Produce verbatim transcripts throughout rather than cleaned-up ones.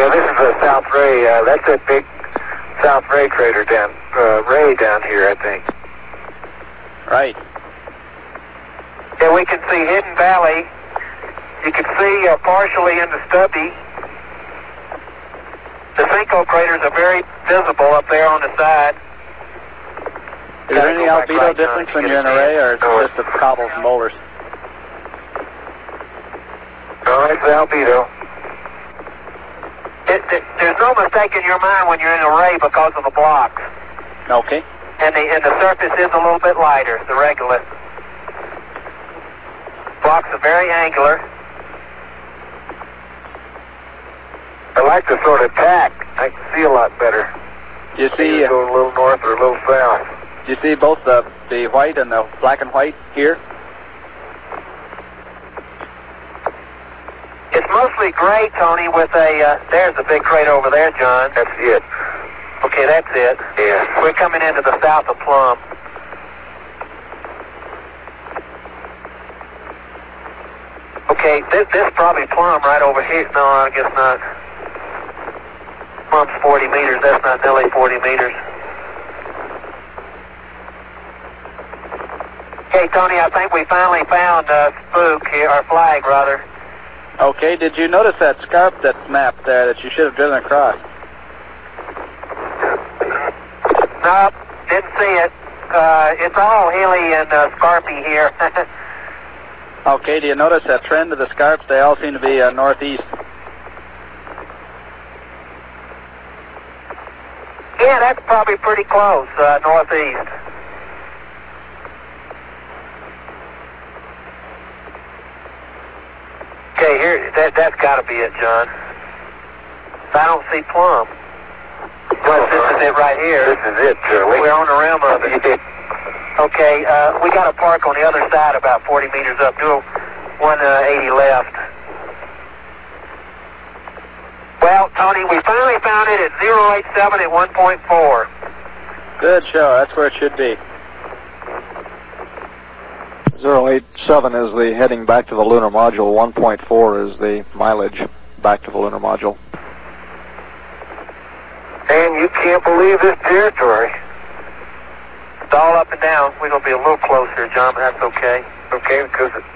this is the South Ray. Uh, that's that big South Ray crater down, uh, Ray down here, I think. Right. Yeah, we can see Hidden Valley. You can see uh, partially into Stubby. The sinkhole craters are very visible up there on the side. Is there any albedo difference when you're in a ray, or is it just the cobbles and boulders? No, it's albedo. It, it, there's no mistake in your mind when you're in a ray because of the blocks. Okay. And the, and the surface is a little bit lighter, the regolith. Blocks are very angular. I like the sort of tack. I can see a lot better. Do you see? Go a little north or a little south. Do you see both the the white and the black and white here? It's mostly gray, Tony, with a, uh, there's a big crater over there, John. That's it. Okay, that's it. Yeah. We're coming into the south of Plum. Okay, this, this is probably Plum right over here. No, I guess not. Plum's forty meters. That's not nearly forty meters. Okay, Tony, I think we finally found uh, Spook here, our flag, rather. Okay, did you notice that scarp that's mapped there that you should have driven across? Nope, didn't see it. Uh, it's all hilly and uh, scarpy here. Okay, do you notice that trend of the scarps? They all seem to be uh, northeast. Yeah, that's probably pretty close, uh, northeast. Okay, here, that, that's got to be it, John. I don't see Plum. Well, this is it right here. This is it, Charlie. We're on the rim of it. Okay, uh, we got to park on the other side about forty meters up. Do a one eighty left. Well, Tony, we finally found it at zero eight seven at one point four. Good show. That's where it should be. zero eight seven is the heading back to the lunar module. one point four is the mileage back to the lunar module. And you can't believe this territory. It's all up and down. We're going to be a little closer, John, but that's okay. Okay, because it...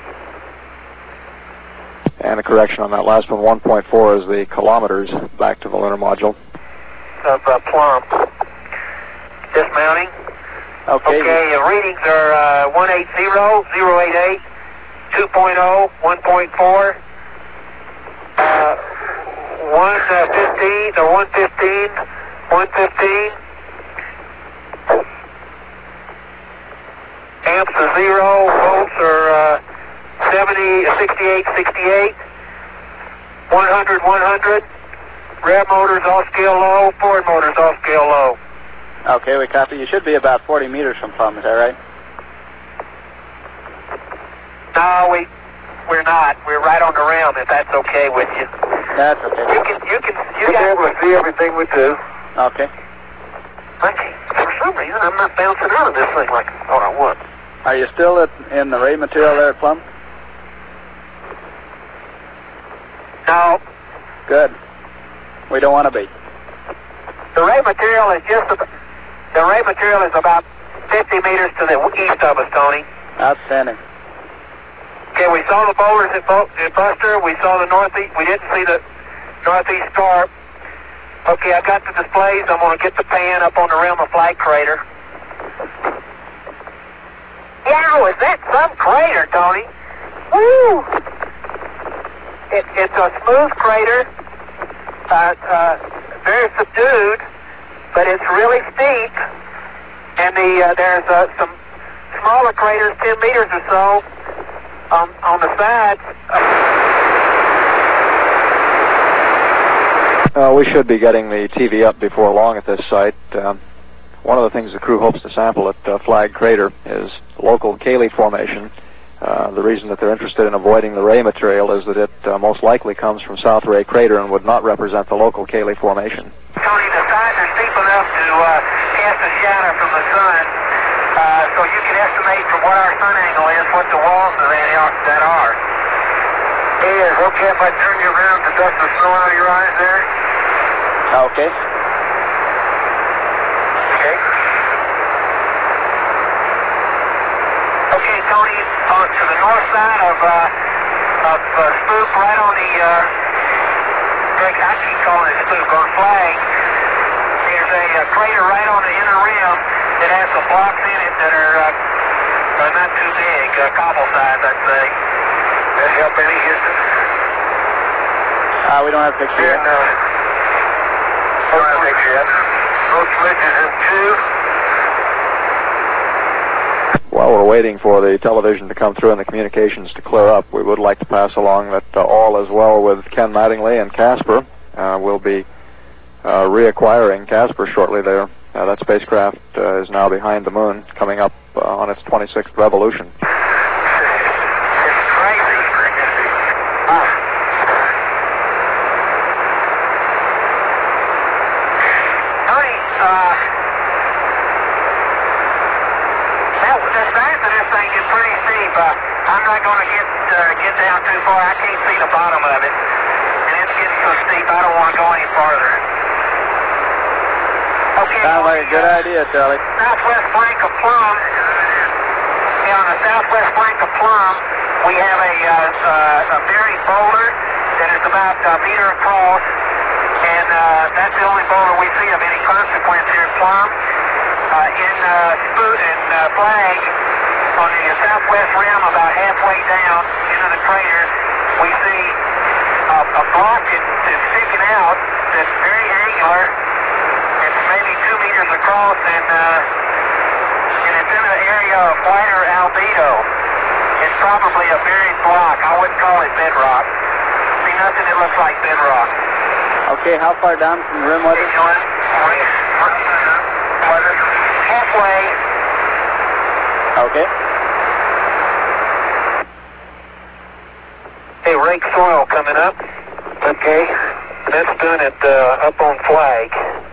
And a correction on that last one, one point four is the kilometers back to the lunar module. Of uh, Plum. Dismounting. Okay. Okay, uh, readings are uh, one eighty, zero eight eight, two point oh, one point four, uh, one fifteen, or one fifteen, one fifteen. Amps are zero, volts are uh, seventy, sixty-eight, sixty-eight, one hundred, one hundred. Rear motors off scale low, forward motors off scale low. Okay, we copy. You should be about forty meters from Plum, is that right? No, we, we're not. We're right on the rim, if that's okay with you. That's okay. You can, you can, you can be able to see everything we do. Okay. Okay. For some reason, I'm not bouncing out of this thing like I thought I would. Are you still at, in the ray material there at Plum? No. Good. We don't want to be. The ray material is just about, the ray material is about fifty meters to the east of us, Tony. Outstanding. Okay, we saw the boulders at, Bo at Buster. We saw the northeast. We didn't see the northeast scarp. Okay, I got the displays. I'm going to get the pan up on the rim of Flag Crater. Yeah, is that some crater, Tony? Woo! It, it's a smooth crater, uh, uh, very subdued, but it's really steep. And the uh, there's uh, some smaller craters, ten meters or so, um, on the sides. Uh, we should be getting the T V up before long at this site. Um, one of the things the crew hopes to sample at uh, Flag Crater is local Cayley Formation. Uh, the reason that they're interested in avoiding the ray material is that it uh, most likely comes from South Ray Crater and would not represent the local Cayley Formation. Tony, the sides are steep enough to uh, cast a shadow from the sun, uh, so you can estimate from what our sun angle is what the walls of that are. That are. Hey, is it okay if I turn you around to dust the snow out of your eyes there? Okay. Okay. Okay, Tony, uh, to the north side of, uh, of uh, Spook, right on the, uh, I keep calling it Spook, on Flag, there's a uh, crater right on the inner rim that has some blocks in it that are uh, uh, not too big, uh, cobble size, I'd say. That help any, Houston? Uh, we don't have a picture yet. And, uh, don't have a picture yet. Both ridges in two. While we're waiting for the television to come through and the communications to clear up, we would like to pass along that uh, all is well with Ken Mattingly and Casper. Uh, we'll be uh, reacquiring Casper shortly there. Uh, that spacecraft uh, is now behind the moon, coming up uh, on its twenty-sixth revolution. It's crazy. Ah. Tony, uh, that, the size of this thing is pretty steep. Uh, I'm not going to get uh, get down too far. I can't see the bottom of it. And it's getting so steep, I don't want to go any farther. Okay. Sounds like a good idea, Charlie. Southwest flank of Plum. Yeah, on the southwest flank of Plum, we have a, uh, uh, a buried boulder that is about a meter across, and uh, that's the only boulder we see of any consequence here in Plum. Uh, in uh, Spook and uh, Flag, on the southwest rim, about halfway down into the crater, we see uh, a block that, that's sticking out that's very angular. It's maybe two meters across, and, uh, and it's in an area of whiter albedo. It's probably a buried block. I wouldn't call it bedrock. See nothing that looks like bedrock. Okay, how far down from the rim was it? Halfway. Okay. Hey, rake soil coming up. Okay. That's doing it uh, up on Flag.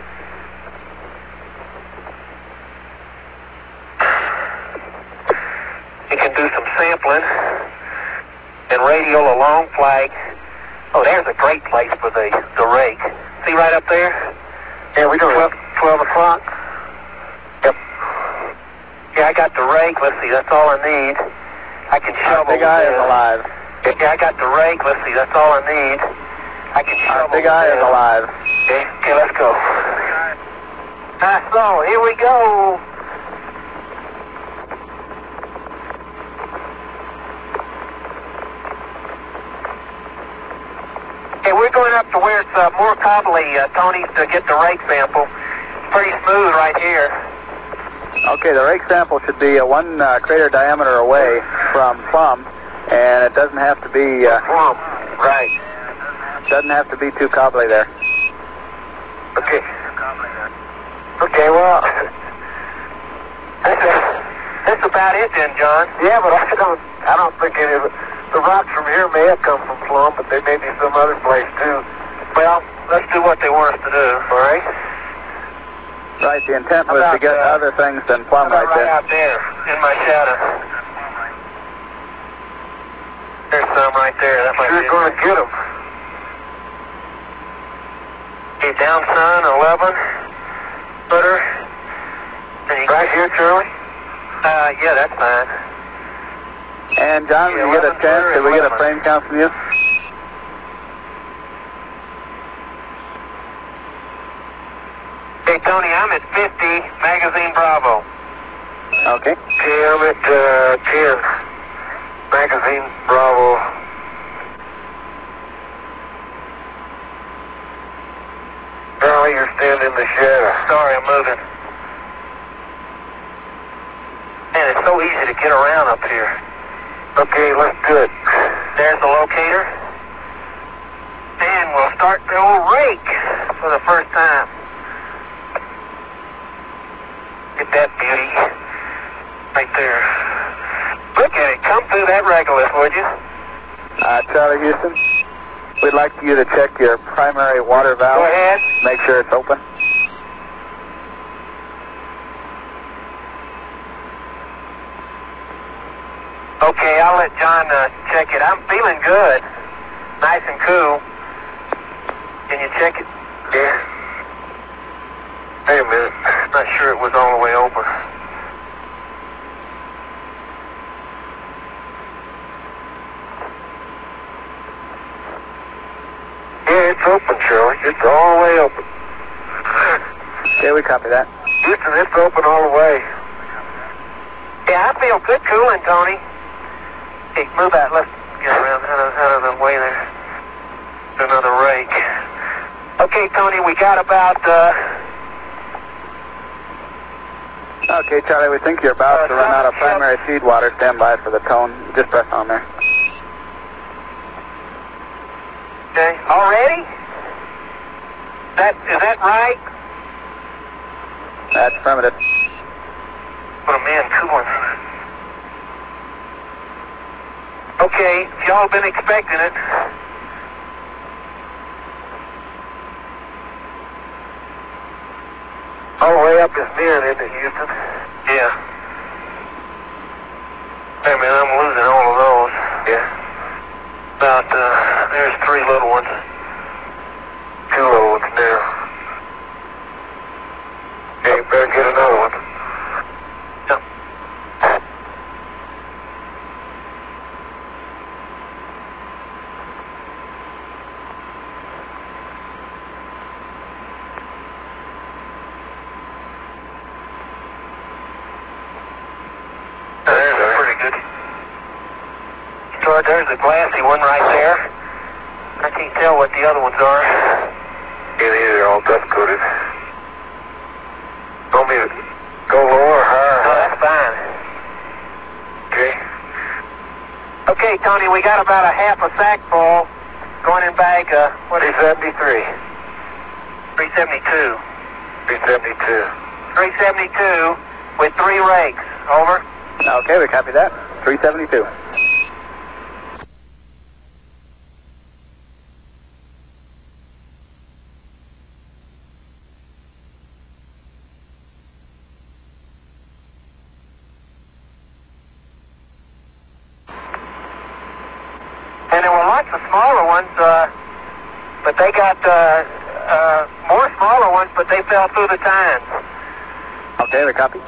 You can do some sampling and radial along Flag. Oh, there's a great place for the, the rake. See right up there? Yeah, we do twelve, twelve o'clock. Yep. Yeah, I got the rake. Let's see, that's all I need. I can shovel. Our big eye is alive. Yeah, I got the rake. Let's see, that's all I need. I can shovel. Our big eye is alive. Okay, okay, let's go. Ah, so, here we go. Okay, we're going up to where it's uh, more cobbly, uh, Tony, to get the rake sample. It's pretty smooth right here. Okay, the rake sample should be uh, one uh, crater diameter away from Plum, and it doesn't have to be uh, Plum, right. doesn't have to be too cobbly there. Okay. Okay, well, that's, that's about it then, John. Yeah, but I don't, I don't think any of it. The rocks from here may have come from Plum, but they may be some other place too. Well, let's do what they want us to do, all right? Right, the intent was about, to get uh, other things than Plum right, right there. out there, in my shadow. There's some right there. That might You're going to get them. Okay, down sun, eleven footer. Right here, Charlie? Uh, yeah, that's fine. And John, Yeah, when you get a chance, did we get a frame count from you? Hey, Tony, I'm at fifty, Magazine Bravo. Okay. Okay, I'm at uh, ten, Magazine Bravo. Charlie, you're standing in the shadow. Sorry, I'm moving. Man, it's so easy to get around up here. Okay, let's do it. There's the locator. And we'll start the old rake for the first time. Get that beauty right there. Look at it. Come through that regolith, would you? Uh, Charlie Houston, we'd like you to check your primary water valve. Go ahead. Make sure it's open. Okay, I'll let John uh, check it. I'm feeling good. Nice and cool. Can you check it? Yeah. Wait a minute. Not sure it was all the way open. Yeah, it's open, Shirley. It's all the way open. Okay, we copy that. Houston, it's open all the way. Yeah, I feel good cooling, Tony. Hey, move that. Let's get around out of, out of the way there. Another rake. Okay, Tony, we got about, uh... Okay, Charlie, we think you're about Uh, to run out of yep. primary feed water. Stand by for the tone. Just press on there. Okay, already? That, is that right? That's affirmative. Put them in, cooling. Okay, y'all been expecting it. All the way up is near, isn't it, Houston? Yeah. Hey, man, I'm losing all of those. Yeah. About, uh, there's three little ones. Two little ones now. Okay, you better get another one. Yep. There's pretty good. So there's a glassy one right there. I can't tell what the other ones are. Yeah, these are all dust coated. Want me to go lower or higher? No, that's fine. Okay. Okay, Tony, we got about a half a sack full going in bag, uh, what is it? three seventy-three. three seventy-two. three seventy-two. three seventy-two with three rakes. Over. Okay, we copy that. three seventy-two. And there were lots of smaller ones, uh, but they got uh, uh, more smaller ones, but they fell through the tines. Okay, we copy.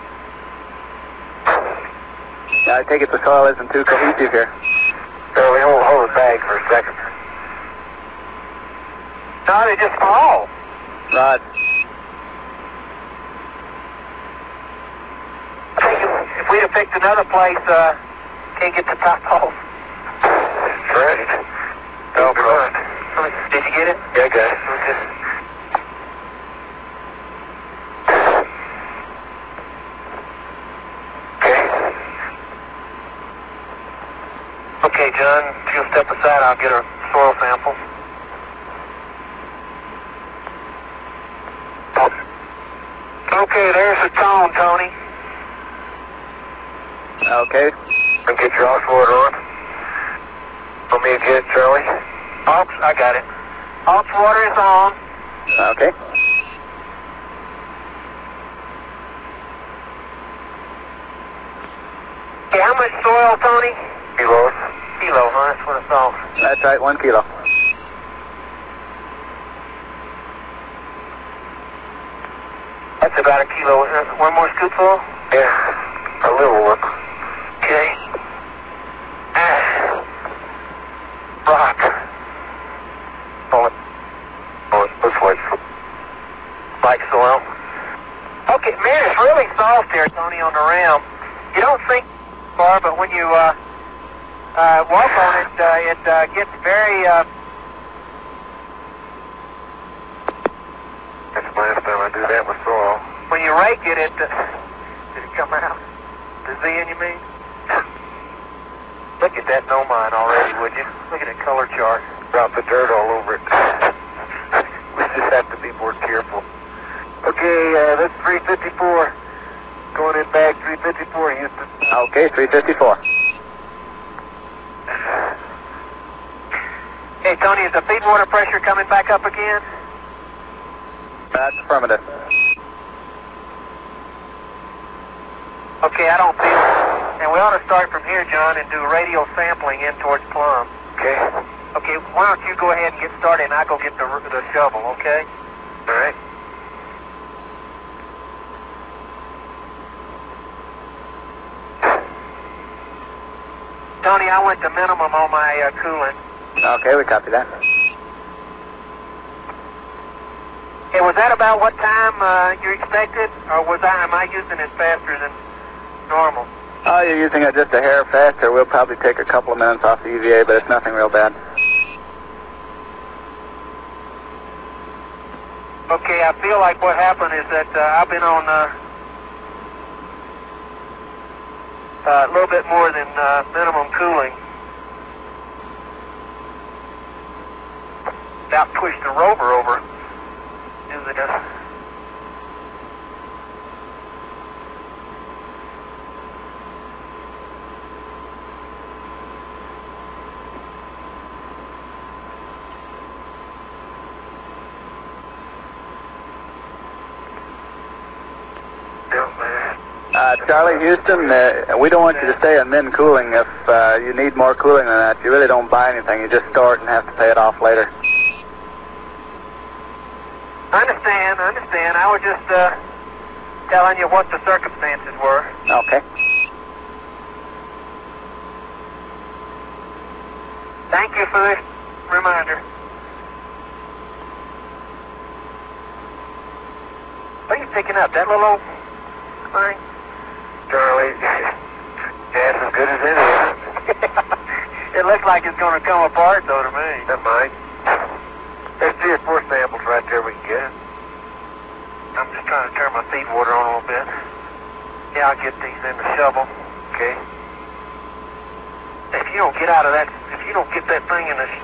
Yeah, I take it the soil isn't too cohesive here. Shirley, hold, hold the bag for a second. No, they just fall. Rod. I think if, if we'd have picked another place, uh, can't get the top off. Right. No problem. Did you get it? Yeah, I got it. Okay. Okay. Okay, John, if you'll step aside, I'll get a soil sample. Okay, there's the tone, Tony. Okay. And get your ox water on. Want me to get it, Charlie? Ox, I got it. Ox water is on. Okay. Okay, how much soil, Tony? Kilos. Kilo, huh? That's what I thought. That's right, one kilo. That's about a kilo. Uh, One more scoopful? Yeah, a little one. Okay. Ah. Rock. Oh, it, oh, it looks like, like soil. Okay, man, it's really soft here, Tony, on the rim. You don't think far, but when you uh, uh, walk on it, uh, it uh, gets very... Uh... That's the last time I do that with soil. When you rake it, it... Uh, did it come out? The Z in, you mean? Look at that no mine already, would you? Look at that color chart. Drop the dirt all over it. We just have to be more careful. Okay, uh, that's three fifty-four. Going in bag three fifty-four, Houston. Okay, three fifty-four. Hey, Tony, is the feed water pressure coming back up again? That's affirmative. Okay, I don't feel it. And we ought to start from here, John, and do radial sampling in towards Plum. Okay. Okay, why don't you go ahead and get started, and I'll go get the, the shovel, okay? All right. Tony, I went to minimum on my uh, coolant. Okay, we copy that. Hey, was that about what time uh, you expected, or was I, am I using it faster than normal? Oh, you're using it just a hair faster. We'll probably take a couple of minutes off the E V A, but it's nothing real bad. Okay, I feel like what happened is that uh, I've been on uh, uh, a little bit more than uh, minimum cooling. About pushed the rover over. Using it. Uh, Charlie, Houston, uh, we don't want you to stay on min cooling. If uh, you need more cooling than that, you really don't buy anything. You just store it and have to pay it off later. I understand, I understand. I was just uh, telling you what the circumstances were. Okay. Thank you for this reminder. What are you picking up? That little old thing? Charlie, gas as good as any. It looks like it's going to come apart, though, to me. That might. There's three or four samples right there we can get. I'm just trying to turn my feed water on a little bit. Yeah, I'll get these in the shovel. Okay. If you don't get out of that, if you don't get that thing in the... Sh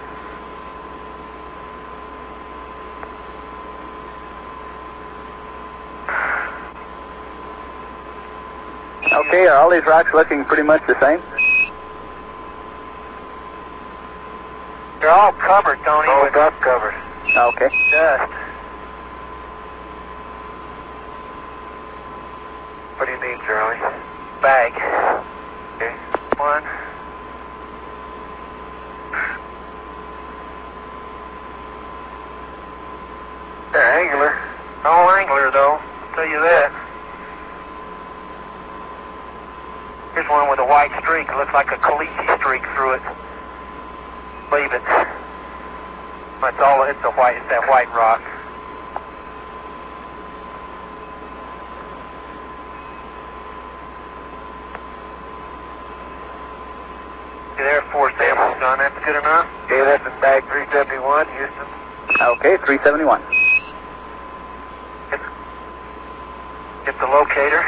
Okay, are all these rocks looking pretty much the same? They're all covered, Tony. All with dust covered. Okay. dust. What do you need, Charlie? Bag. Okay. One. They're angular. No angler, though. I'll tell you that. Here's one with a white streak. It looks like a caliche streak through it. Leave it. It's all. It's a white. It's that white rock. Okay, there are four samples done. That's good enough. Okay, that's in bag three seventy-one, Houston. Okay, three seventy-one. Get, get the locator.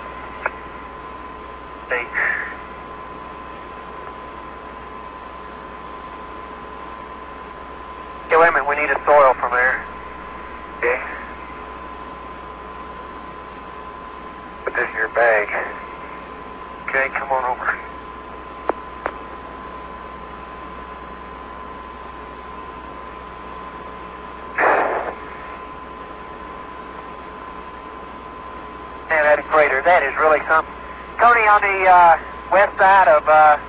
Eight. Okay, wait a minute. We need a soil from there. Okay. Put this in your bag. Okay, come on over. Man, that crater, that is really something. Tony, on the uh, west side of uh,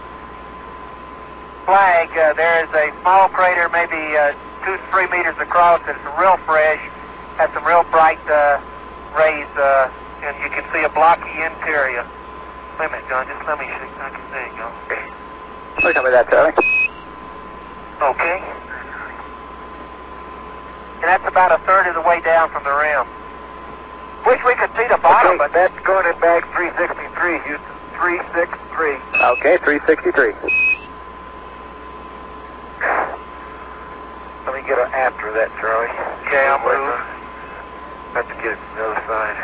Flag, uh, there is a small crater, maybe uh, two to three meters across. It's real fresh, has some real bright uh, rays, uh, and you can see a blocky interior. Wait a minute, John, just let me see. I can see you go. We'll cover that, Charlie. Okay. And that's about a third of the way down from the rim. Wish we could see the bottom, Okay, but that's going in bag three sixty-three, Houston. three sixty-three. Okay, three sixty-three. Let me get it after that, Charlie. Okay, I'll move. Have to get it from the other side.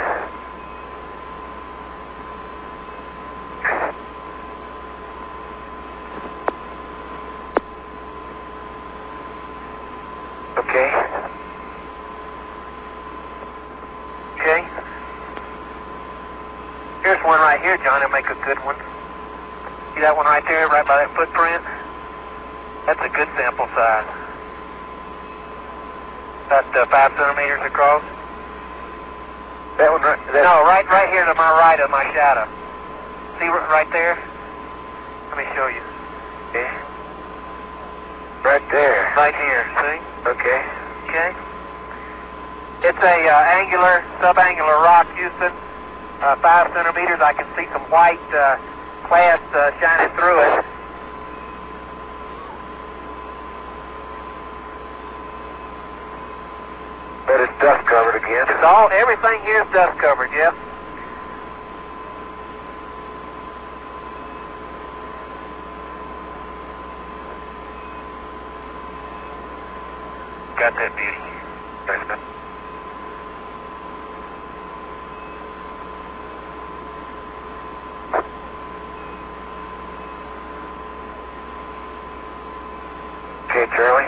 Okay. Okay. Here's one right here, John. It'll make a good one. See that one right there, right by that footprint? That's a good sample size. About uh, five centimeters across. That one right that No, right, right here to my right of my shadow. See r- right there? Let me show you. Okay. Right there. Right here. See? Okay. Okay. It's a uh, angular, subangular rock, Houston. Uh, five centimeters. I can see some white uh, clast uh, shining through it. dust covered again. It's all, everything here is dust covered, yeah. Got that beauty. Thanks, man. Okay, Charlie.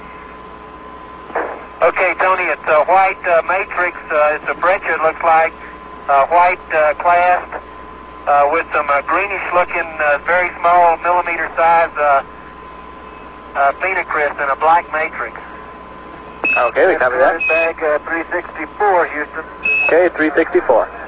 Okay, Tony, it's a white uh, matrix. Uh, it's a breccia, it looks like. Uh, white uh, clasp uh, with some uh, greenish-looking, uh, very small millimeter-size uh, uh, phenocryst in a black matrix. Okay, we copy that. Bag uh, three sixty-four, Houston. Okay, three sixty-four.